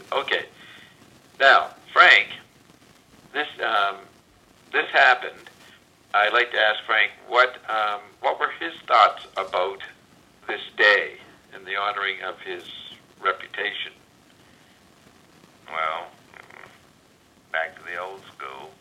Okay. Now, Frank, this this happened. I'd like to ask Frank what were his thoughts about this day and the honoring of his reputation. Well, back to the old school.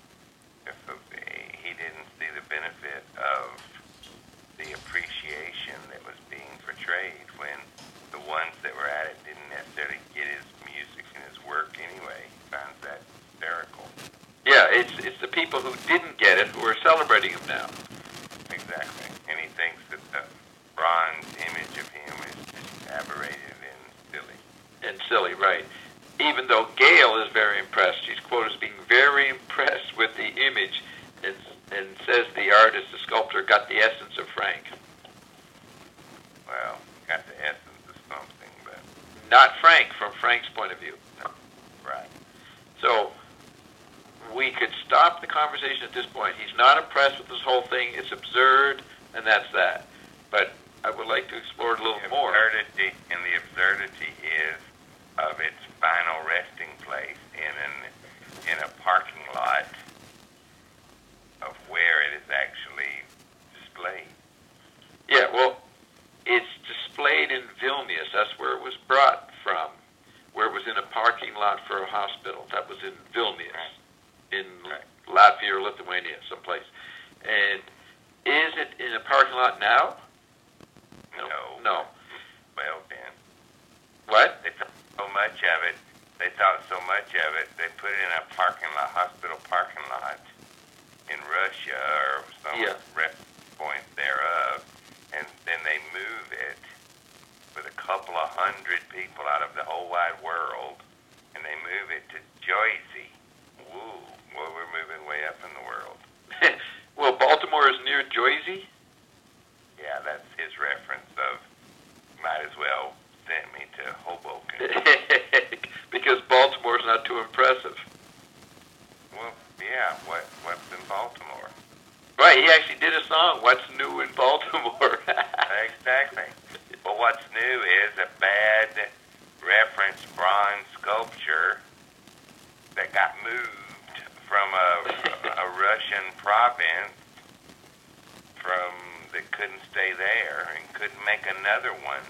He didn't see the benefit of the appreciation that was being portrayed when the ones that were at it didn't necessarily get his music and his work anyway. He finds that hysterical. Yeah, it's the people who didn't get it who are celebrating him now. Exactly. And he thinks that the bronze image of him is just aberrated and silly. And silly, right. Even though Gail is very impressed. She's quoted as being very impressed with the image and says the artist, the sculptor, got the essence of Frank. Well, got the essence of something, but... Not Frank, from Frank's point of view. No. Right. So, we could stop the conversation at this point. He's not impressed with this whole thing. It's absurd, and that's that. But I would like to explore it a little more. The absurdity is of its final resting place in a parking lot of where it is actually displayed. Yeah, well, it's displayed in Vilnius. That's where it was brought from, where it was in a parking lot for a hospital. That was in Vilnius, in Latvia or Lithuania, someplace. And is it in a parking lot now? No. Well, then. What? They thought so much of it. They put it in a parking lot, hospital parking lot in Russia or some rep point thereof, and then they move it with a couple of hundred people out of the whole wide world, and they move it to Jersey. Woo! Well, we're moving way up in the world. Well, Baltimore is near Jersey? Yeah, that's his reference of might as well send me to Hoboken. Because Baltimore's not too impressive. Well, yeah, what's in Baltimore? Right, he actually did a song, What's New in Baltimore? Exactly. But what's new is a bad reference bronze sculpture that got moved from a Russian province that couldn't stay there and couldn't make another one.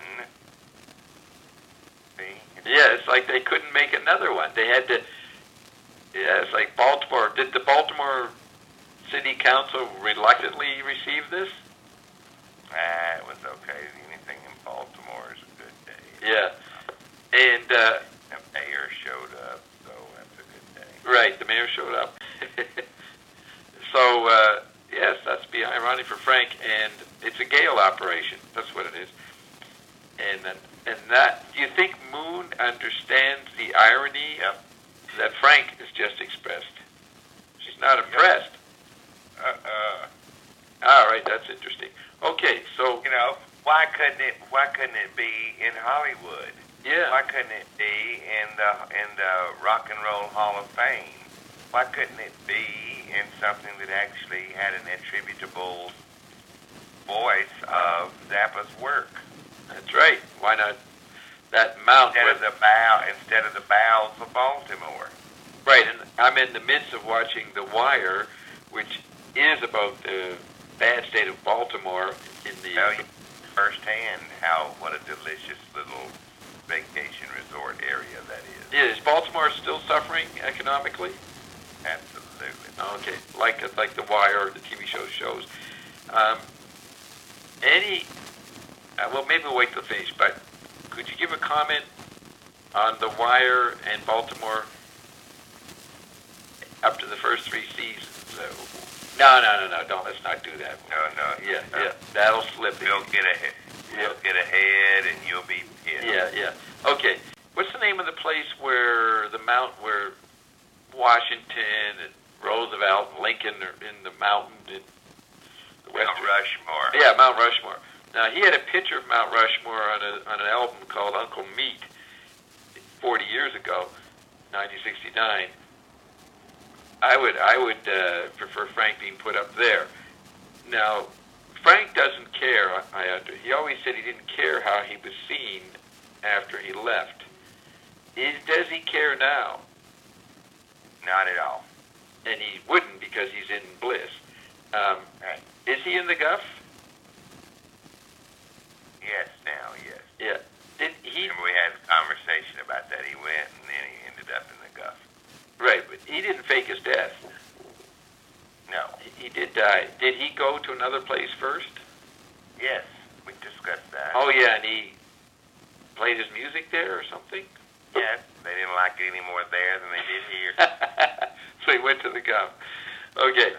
See? Yeah, it's like they couldn't make another one. They had to... Yeah, it's like Baltimore. Did the Baltimore City Council reluctantly receive this? It was okay. Anything in Baltimore is a good day. Yeah. And... the mayor showed up, so that's a good day. Right, the mayor showed up. So, yes, that's behind Ronnie for Frank, and it's a Gale operation. That's what it is. And that, do you think Moon understands the irony that Frank has just expressed? She's not impressed. All right, that's interesting. Okay, so why couldn't it be in Hollywood? Yeah. Why couldn't it be in the Rock and Roll Hall of Fame? Why couldn't it be in something that actually had an attributable voice of Zappa's work? That's right. Why not that mount? Instead of the bowels of Baltimore. Right, and I'm in the midst of watching The Wire, which is about the bad state of Baltimore in the... Tell you firsthand what a delicious little vacation resort area that is. Yeah, is Baltimore still suffering economically? Absolutely. Okay, like The Wire, the TV shows. Well, maybe we'll wait till finish, but could you give a comment on The Wire and Baltimore up to the first 3 seasons? No, don't. Let's not do that. No. Yeah, that'll slip. You'll get ahead. You'll get ahead, and you'll be hit. Yeah. Okay. What's the name of the place where where Washington and Roosevelt and Lincoln are in the mountain in the western? Mount Rushmore. Yeah, Mount Rushmore. Now, he had a picture of Mount Rushmore on an album called Uncle Meat 40 years ago, 1969. I would prefer Frank being put up there. Now, Frank doesn't care. He always said he didn't care how he was seen after he left. Does he care now? Not at all. And he wouldn't because he's in bliss. Right. Is he in the guff? Yes, now, yes. Yeah. Did he? Remember we had a conversation about that. He went and then he ended up in the guff. Right, but he didn't fake his death. No. He did die. Did he go to another place first? Yes, we discussed that. Oh, yeah, and he played his music there or something? Yes, they didn't like it any more there than they did here. So he went to the guff. Okay.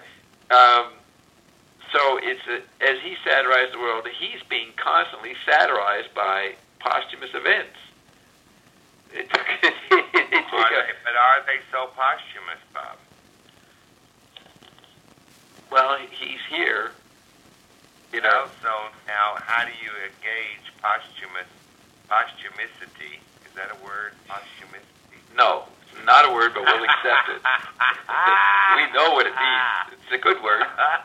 So it's as he satirized the world, he's being constantly satirized by posthumous events. But are they so posthumous, Bob? Well, he's here. You know. So now, how do you gauge posthumicity? Is that a word? Posthumicity? No, it's not a word, but we'll accept it. We know what it means. It's a good word.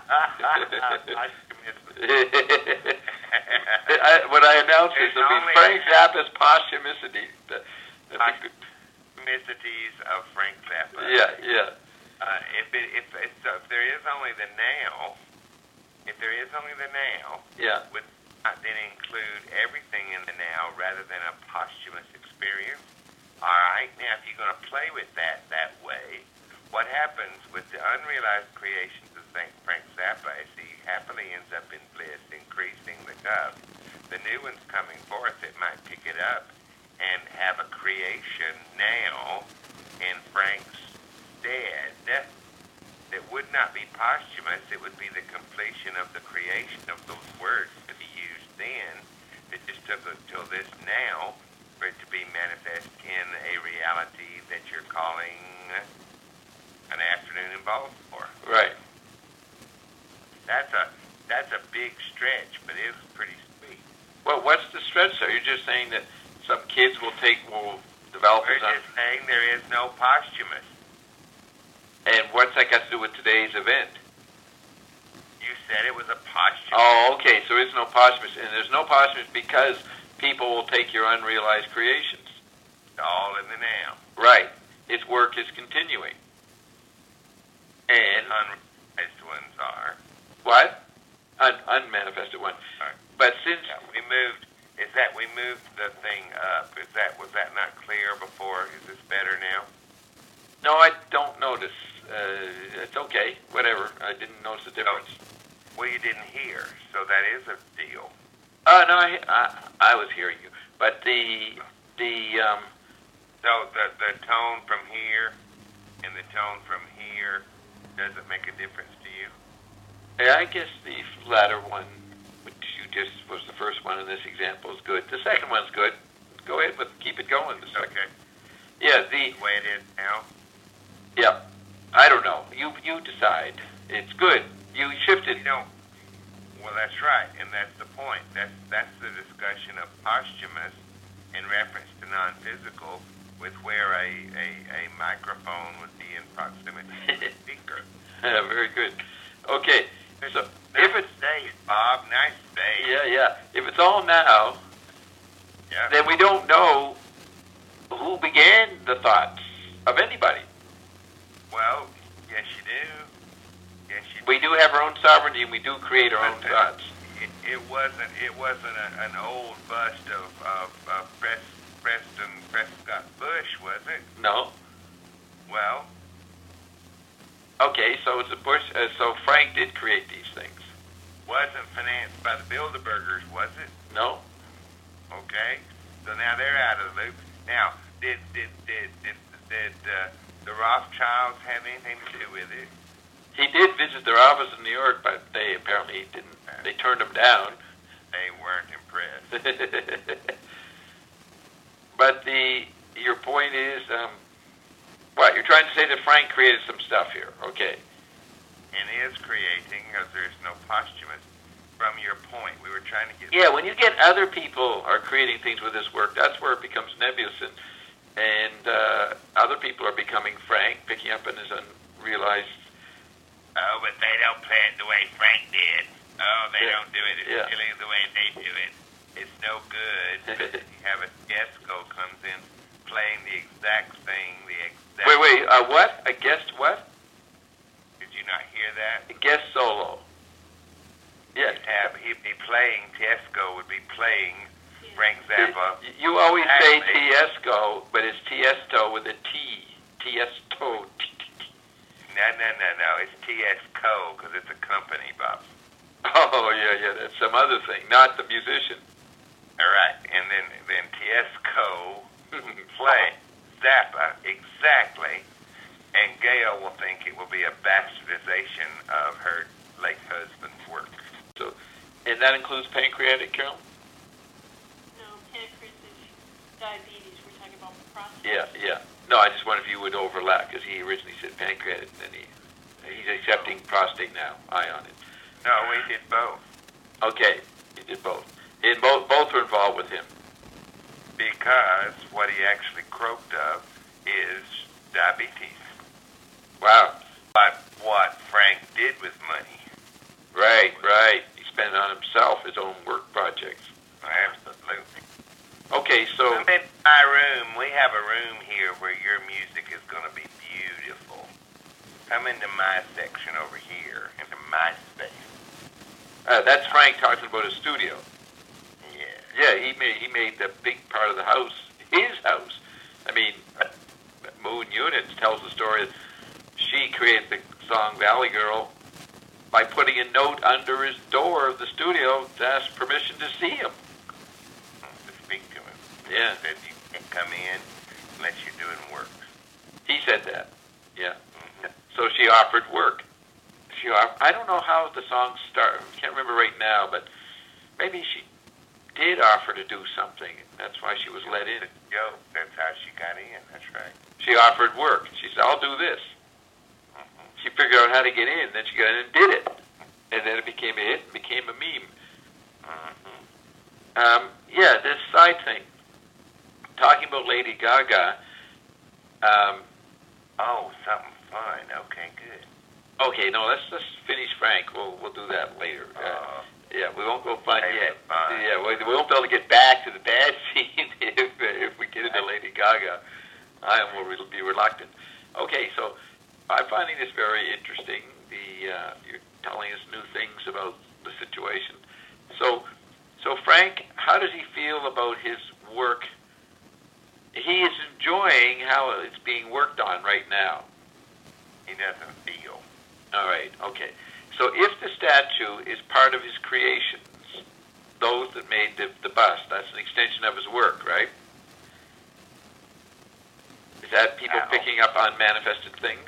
What I announced is it'll be Frank Zappa's posthumicity. Posthumicities of Frank Zappa. Yeah, yeah. If there is only the now, Yeah. would not then include everything in the now rather than a posthumous experience? All right, now if you're going to play with that way, what happens with the unrealized creations of Frank Zappa is he happily ends up in bliss, increasing the guff. The new one's coming forth, it might pick it up and have a creation now in Frank's stead that would not be posthumous. It would be the completion of the creation of those words to be used then. It just took until this now for it to be manifest in a reality that you're calling an afternoon in Baltimore. Right. That's a big stretch, but it was pretty sweet. Well, what's the stretch there? You're just saying that some kids will develop We're just saying there is no posthumous. And what's that got to do with today's event? You said it was a posthumous. Oh, okay. So it's no posthumous, and there's no posthumous because people will take your unrealized creations. It's all in the now. Right. Its work is continuing. And unrealized ones are. What? Unmanifested one. Right. But since we moved the thing up. Was that not clear before? Is this better now? No, I don't notice. It's okay. Whatever. I didn't notice the difference. Well, you didn't hear, so that is a deal. No, I was hearing you, but the So the tone from here and the tone from here doesn't make a difference to you? Yeah, I guess the latter one, which you just was the first one in this example, is good. The second one's good. Go ahead, but keep it going. The second. Okay. Yeah, the way it is now. Yeah, I don't know. You decide. It's good. You shifted. Well, that's right, and that's the point. That's the discussion of posthumous in reference to non-physical, with where a microphone would be in proximity to the speaker. Yeah, very good. Okay, so nice if it's day, Bob, nice day. Yeah. If it's all now, then we don't know who began the thoughts of anybody. Well, yes, you do. We do have our own sovereignty, and we do create our own thoughts. It wasn't an old bust of Preston Prescott Bush, was it? No. Well. Okay, so it's a Bush. So Frank did create these things. Wasn't financed by the Bilderbergers, was it? No. Okay, so now they're out of the loop. Now, did the Rothschilds have anything to do with it? He did visit their office in New York, but they apparently didn't. They turned him down. They weren't impressed. But your point is, what? You're trying to say that Frank created some stuff here, okay? And is creating, because there's no posthumous. From your point, we were trying to get... Yeah, when you get other people are creating things with this work, that's where it becomes nebulous, and other people are becoming Frank, picking up on his unrealized... Oh, but they don't play it the way Frank did. Oh, they don't do it as silly the way they do it. It's no good. You have a Gesco comes in, playing the exact thing, Wait, what? A guest what? Did you not hear that? A guest solo. Yes. He'd be playing, Tiesto would be playing Frank Zappa. You always say Tiesto, but it's Tiesto with a T. Tiesto. No. It's Tiesto because it's a company, Bob. Oh, yeah. That's some other thing, not the musician. All right. And then Tiesto play Zappa, exactly. And Gail will think it will be a bastardization of her late husband's work. So, and that includes pancreatic, Carol? No, pancreas is diabetes. We're talking about prostate. Yeah. No, I just wonder if you would overlap, because he originally said pancreatic, and then he's accepting prostate now. Eye on it. No, we did both. Okay, he did both. And both were involved with him. Because what he actually croaked of is diabetes. Wow. But what Frank did with money. Right. He spent it on himself, his own work projects. Absolutely. Okay, so... I'm in my room. We have a room here where your music is going to be beautiful. Come into my section over here, into my space. That's Frank talking about his studio. Yeah. Yeah, he made the big part of the house his house. I mean, Moon Units tells the story that she created the song Valley Girl by putting a note under his door of the studio to ask permission to see him. To speak to him. Yeah. Said you can come in unless you're doing work. He said that. Yeah. Mm-hmm. So she offered work. I don't know how the song started. I can't remember right now, but maybe she did offer to do something. That's why she was let in. Yo, that's how she got in. That's right. She offered work. She said, I'll do this. Mm-hmm. She figured out how to get in. Then she got in and did it. And then it became a hit and became a meme. Mm-hmm. Yeah, this side thing. Talking about Lady Gaga. Oh, something fun. Okay, good. Okay, no, let's just finish Frank. We'll do that later. Yeah, we won't go fun yet. Yeah, we won't be able to get back to the bad scene if we get into Lady Gaga. I will be reluctant. Okay, so I'm finding this very interesting. You're telling us new things about the situation. So Frank, how does he feel about his work? He is enjoying how it's being worked on right now. He doesn't feel. All right, okay. So if the statue is part of his creations, those that made the bust, that's an extension of his work, right? Is that people picking up on manifested things?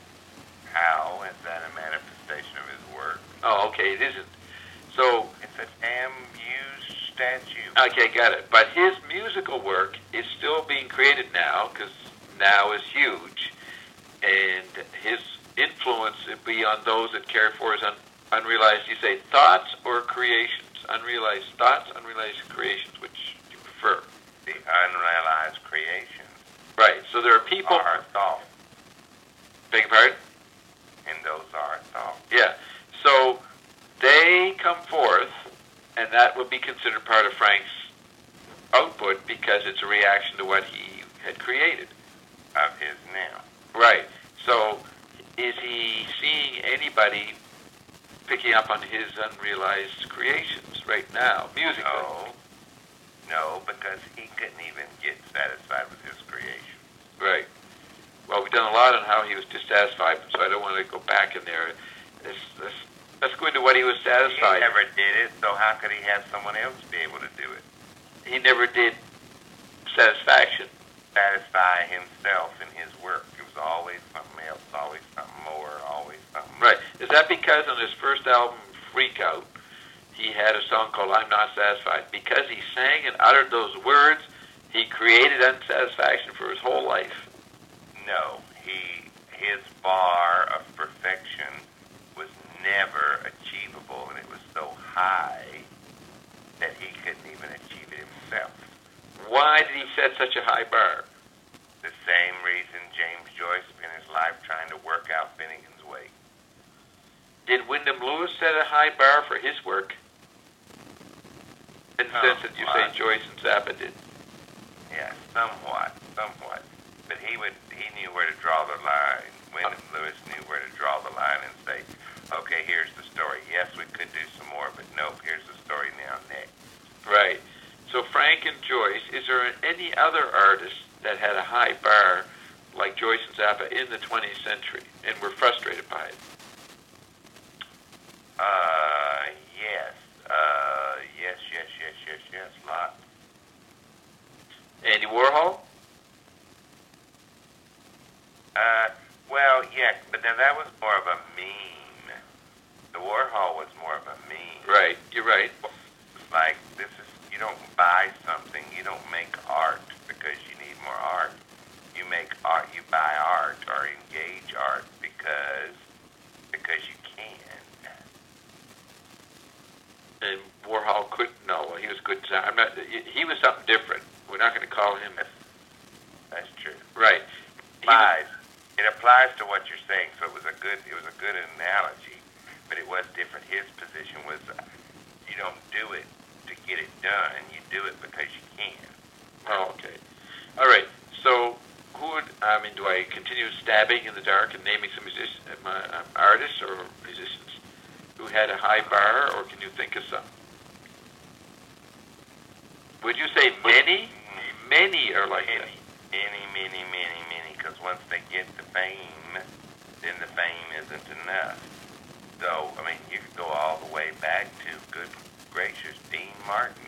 How is that a manifestation of his work? Oh, okay, it isn't. So it's a damn used statue. Okay, got it. But his musical work is still being created now, because now is huge, and his influence would be on those that care for his unrealized, you say, thoughts or creations? Unrealized thoughts, unrealized creations, which do you prefer? The unrealized creations. Right, so there are people... Are thoughts. Beg your pardon? And those are thoughts. Yeah, so they come forth, and that would be considered part of Frank's output because it's a reaction to what he had created. Of his now. Right, so... Is he seeing anybody picking up on his unrealized creations right now, musically? No, because he couldn't even get satisfied with his creation. Right. Well, we've done a lot on how he was dissatisfied, so I don't want to go back in there. Let's go into what he was satisfied. He never did it, so how could he have someone else be able to do it? He never did satisfaction. Satisfy himself in his work. It was always something else, always something more, always something. Right. Is that because on his first album, Freak Out, he had a song called I'm Not Satisfied? Because he sang and uttered those words, he created unsatisfaction for his whole life? No. His bar of perfection was never achievable, and it was so high that he couldn't even achieve it himself. Why did he set such a high bar? The same reason James Joyce spent his life trying to work out Finnegan's Wake. Did Wyndham Lewis set a high bar for his work? In the sense that you say Joyce and Zappa did. Yeah, somewhat. But he knew where to draw the line. Wyndham Lewis knew where to draw the line and say, okay, here's the story. Yes, we could do some more, but nope, here's the story now, next. Right. So Frank and Joyce, is there any other artist that had a high bar like Joyce and Zappa in the 20th century and were frustrated by it? Yes, lots. Andy Warhol? Well, yeah, but then that was more of a meme. The Warhol was more of a meme. Right, you're right. It's like, you don't buy something, you don't make art because you need more art. You make art, you buy art or engage art because you can. And Warhol couldn't. No, he was good. He was something different. We're not going to call him. That's true. Right. It applies to what you're saying. So it was a good analogy, but it was different. His position was, you don't do it to get it done. You do it because you can. Oh, okay. All right. So do I continue stabbing in the dark and naming some artists or musicians who had a high bar, or can you think of some? Would you say many? Many are like that. Many, because once they get the fame, then the fame isn't enough. So, I mean, you could go all the way back to, good gracious, Dean Martin.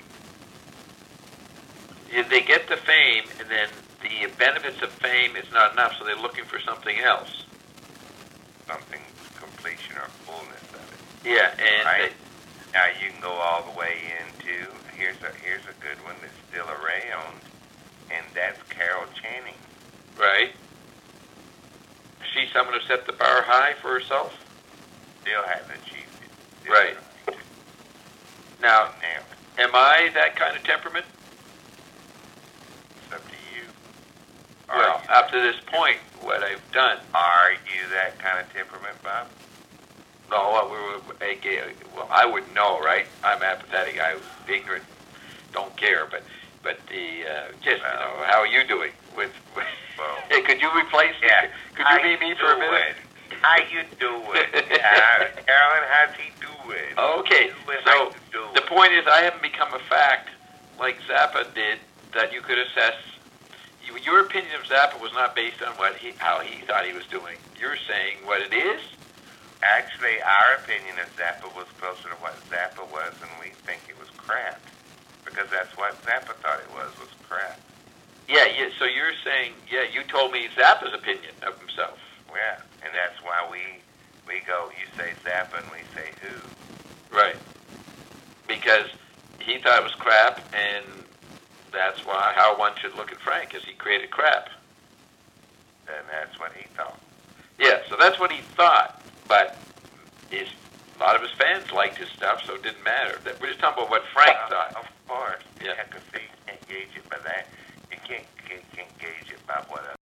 They get the fame, and then the benefits of fame is not enough, so they're looking for something else. Something, completion or fullness of it. Yeah, and... Right? Now you can go all the way into, here's a good one that's still around, and that's Carol Channing. Right. She's someone who set the bar high for herself? Still hasn't achieved it. Right. Now, am I that kind of temperament? It's up to you. Well, up to this point, what I've done. Are you that kind of temperament, Bob? No, well, I wouldn't know, right? I'm apathetic. I'm ignorant. Don't care. But how are you doing? Hey, could you replace me? Yeah. Could you be me for a minute? How you doing? Carolyn, how's he doing? Okay. So the point is, I haven't become a fact like Zappa did that you could assess. Your opinion of Zappa was not based on how he thought he was doing. You're saying what it is. Actually, our opinion of Zappa was closer to what Zappa was, and we think it was crap. Because that's what Zappa thought it was crap. Yeah, so you're saying, you told me Zappa's opinion of himself. Yeah, and that's why we go, you say Zappa, and we say who. Right. Because he thought it was crap, and that's how one should look at Frank, is he created crap. And that's what he thought. Yeah, so that's what he thought. But a lot of his fans liked his stuff, so it didn't matter. We're just talking about what Frank thought. Of course. Yeah. You have to see, you can't gauge it by that. You can't gauge it by what